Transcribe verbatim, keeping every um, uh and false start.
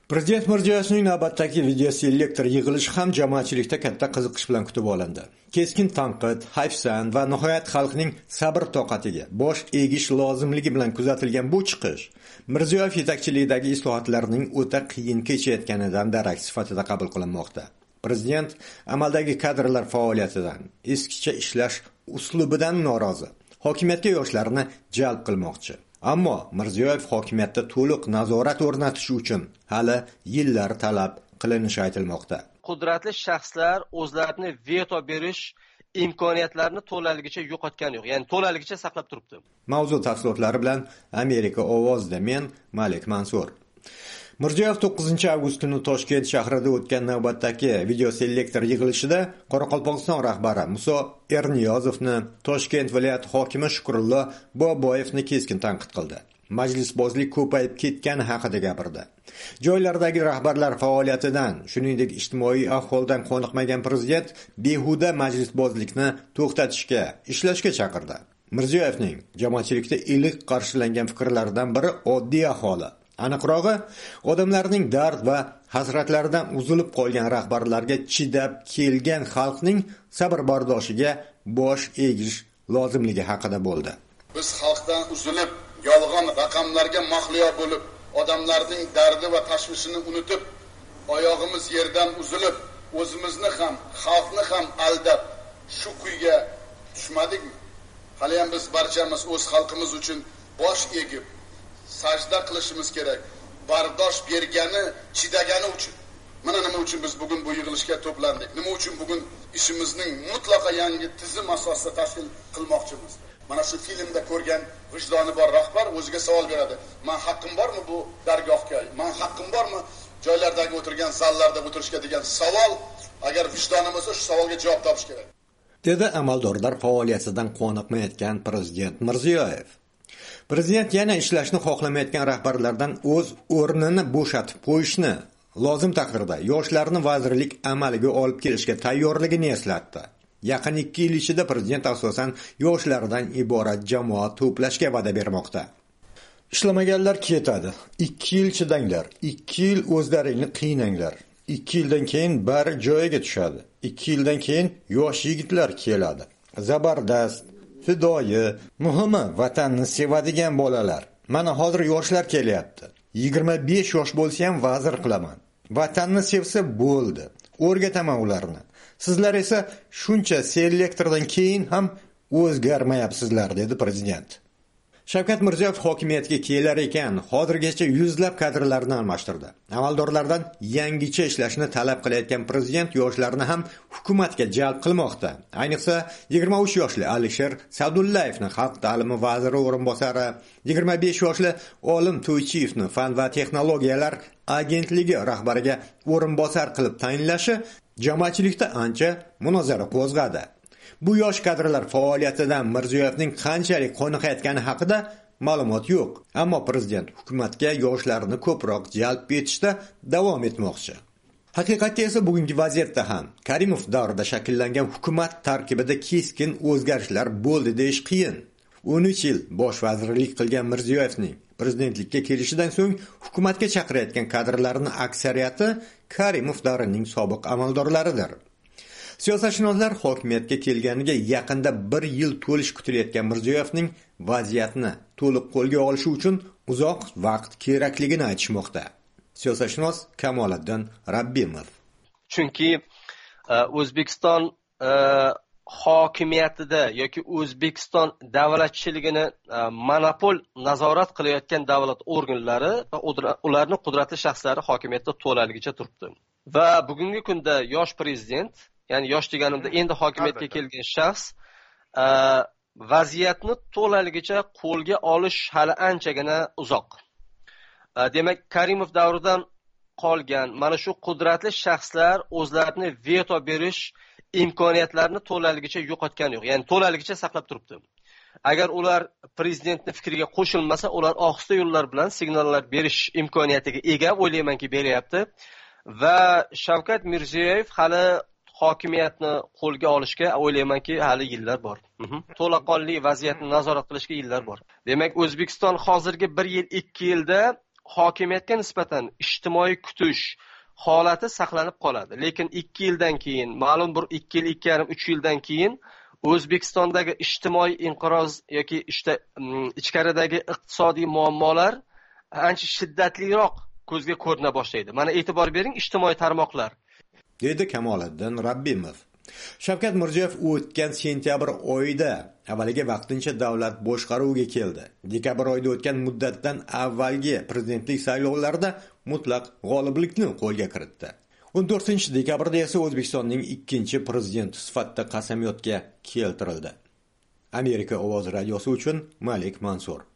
Prezident Mirziyoyevning navbatdagi videoselektor yig'ilishi ham jamoatchilikda katta qiziqish bilan kutib olindi. Keskin tanqid, hayfsan va nihoyat xalqning sabr-toqatiga bosh egish lozimligi bilan kuzatilgan bu chiqish Mirziyoyev yetakchiligidagi islohotlarning o'ta qiyin kechayotganidan darak sifatida qabul qilinmoqda. Prezident amaldagi kadrlar faoliyatidan, eskicha ishlash uslubidan norozi. Hokimiyatga yoshlarni jalb qilmoqchi. Ammo Mirziyoyev hokimiyatda to'liq nazorat o'rnatish uchun hali yillar talab qilinishi aytilmoqda. Qudratli shaxslar o'zlarini veto berish imkoniyatlarini to'laligicha yo'qotgani yo'q, ya'ni to'laligicha saqlab turibdi. Mavzu tafsilotlari bilan Amerika ovozida men Malik Mansur. Mirziyoyev to'qqizinchi avgust kuni Toshkent shahrida o'tgan navbatdagi videoselektor yig'ilishida Qoraqalpog'iston rahbari Muso Erniyozovni, Toshkent viloyati hokimi Shukrullo Boboyevni keskin tanqid qildi. Majlisbozlik ko'payib ketgani haqida gapirdi. Joylardagi rahbarlar faoliyatidan, shuningdek ijtimoiy ahvoldan qoniqmagan prezident behuda majlisbozlikni to'xtatishga, ishlashga chaqirdi. Mirziyoyevning jamoatchilikda iliq qarshilangan fikrlaridan biri oddiy aholi. Aniqrog'i, odamlarning dard va hasratlaridan uzilib qolgan rahbarlarga chidab kelgan xalqning sabr-bardoshiga bosh egish lozimligi haqida bo'ldi. Biz xalqdan uzilib, yolg'on raqamlarga mahliyo bo'lib, odamlarning dardi va tashvishini unutib, oyog'imiz yerdan uzilib, o'zimizni ham, xalqni ham aldab, shu kuyga tushmadikmi? Hali ham biz barchamiz o'z xalqimiz uchun bosh egib sajda qilishimiz kerak. Bardosh bergani, chidagani uchun. Mana nima uchun biz bugun bu yig'ilishga to'plandik? Nima uchun bugun ishimizning mutlaqo yangi tizim asosida tashkil qilmoqchimiz? Mana shu filmda ko'rgan vijdoni bor rahbar o'ziga savol beradi. Men haqqim bormi bu dargohga? Men haqqim bormi joylardagi o'tirgan zallarda o'tirishga degan savol, agar vijdonim bo'lsa, shu savolga javob topish kerak. Dedi amaldorlar faoliyatidan qoniqmayotgan prezident Mirziyoyev. Prezident yana ishlashni xohlamayotgan rahbarlardan o'z o'rnini bo'shatib qo'yishni, lozim taqdirda yoshlarni vazirlik amaliga olib kelishga tayyorligini eslatdi. Yaqin ikki yil ichida prezident asosan yoshlardan iborat jamoat to'plashga va'da bermoqda. Ishlamaganlar ketadi. ikki yil chidanglar, ikki yil o'zlaringni qiynanglar. ikki yildan keyin bari joyiga tushadi. ikki yildan keyin yosh yigitlar keladi. Zabardast, fidoyi, muhimi vatanni sevadigan bolalar. Mana hozir yoshlar kelyapti. yigirma besh yosh bo'lsa ham vazir qilaman. Vatanni sevsa bo'ldi. O'rgataman ularni. Sizlar esa shuncha selektordan keyin ham o'zgarmayapsizlar, dedi prezident. Shavkat Mirziyoyev hokimiyatga kelar ekan, hozirgacha yuzlab kadrlarni almashtirdi. Amaldorlardan yangicha ishlashni talab qilayotgan prezident yoshlarni ham hukumatga jalb qilmoqda. Ayniqsa yigirma uch yoshli Alisher Sa'dullayevni xalq ta'limi vaziri o'rinbosari, yigirma besh yoshli Olim To'ychiyevni fan va texnologiyalar agentligi rahbariga o'rinbosar qilib tayinlashi jamoatchilikda ancha munozara qo'zg'adi. Bu yosh kadrlar faoliyatidan Mirziyoyevning qanchalik qoniqayotgani haqida ma'lumot yo'q, ammo prezident hukumatga yoshlarni ko'proq jalb etishda davom etmoqchi. Haqiqatda esa bugungi vaziyatda ham Karimov davrida shakllangan hukumat tarkibida keskin o'zgarishlar bo'ldi deyish qiyin. o'n uch yil bosh vazirlik qilgan Mirziyoyevning prezidentlikka kelishidan so'ng hukumatga chaqirayotgan kadrlarning aksariyati Karimov davrining sobiq amaldorlaridir. Siyosatshunoslar hokimiyatga kelganiga yaqinda bir yil to'lish kutilayotgan Mirziyoyevning vaziyatni to'liq qo'lga olishi uchun uzoq vaqt kerakligini aytishmoqda. Siyosatshunos Kamoliddin Rabbimov. Chunki O'zbekiston hokimiyatida yoki O'zbekiston davlatchiligini monopol nazorat qilayotgan davlat organlari va ularning qudratli shaxslari hokimiyatda to'laligicha turibdi. Va bugungi kunda yosh prezident, ya'ni yosh deganimda endi hokimiyatga kelgan shaxs vaziyatni to'laligicha qo'lga olish hali anchagina uzoq. Demak, Karimov davridan qolgan mana shu qudratli shaxslar o'zlarini veto berish imkoniyatlarini to'laligicha yo'qotgani yo'q, ya'ni to'laligicha saqlab turibdi. Agar ular prezidentning fikriga qo'shilmasa, ular ohista yo'llar bilan signallar berish imkoniyatiga ega, o'ylaymanki beryapti. Va Shavkat Mirziyoyev hali hokimiyatni qo'lga olishga o'ylaymanki hali yillar bor. To'laqonli vaziyatni nazorat qilishga yillar bor. Demak, O'zbekiston hozirgi bir yil, ikki yilda hokimiyatga nisbatan ijtimoiy kutish holati saqlanib qoladi. Lekin ikki yildan keyin, ma'lum bir ikki yil, ikki yarim, uch yildan keyin O'zbekistondagi ijtimoiy inqiroz yoki işte ichkaridagi iqtisodiy muammolar ancha shiddatliroq ko'zga ko'rina boshlaydi. Mana e'tibor bering, ijtimoiy tarmoqlar, dedi Kamoliddin Rabbimov. Shavkat Mirziyoyev o'tgan sentyabr oyida avvaliga vaqtincha davlat boshqaruviga keldi. Dekabr oyida o'tgan muddatdan avvalgi prezidentlik saylovlarida mutlaq g'oliblikni qo'lga kiritdi. o'n to'rtinchi dekabrda esa O'zbekistonning ikkinchi prezidenti sifatida qasamyodga keltirildi. Amerika ovozi radiosi uchun Malik Mansur.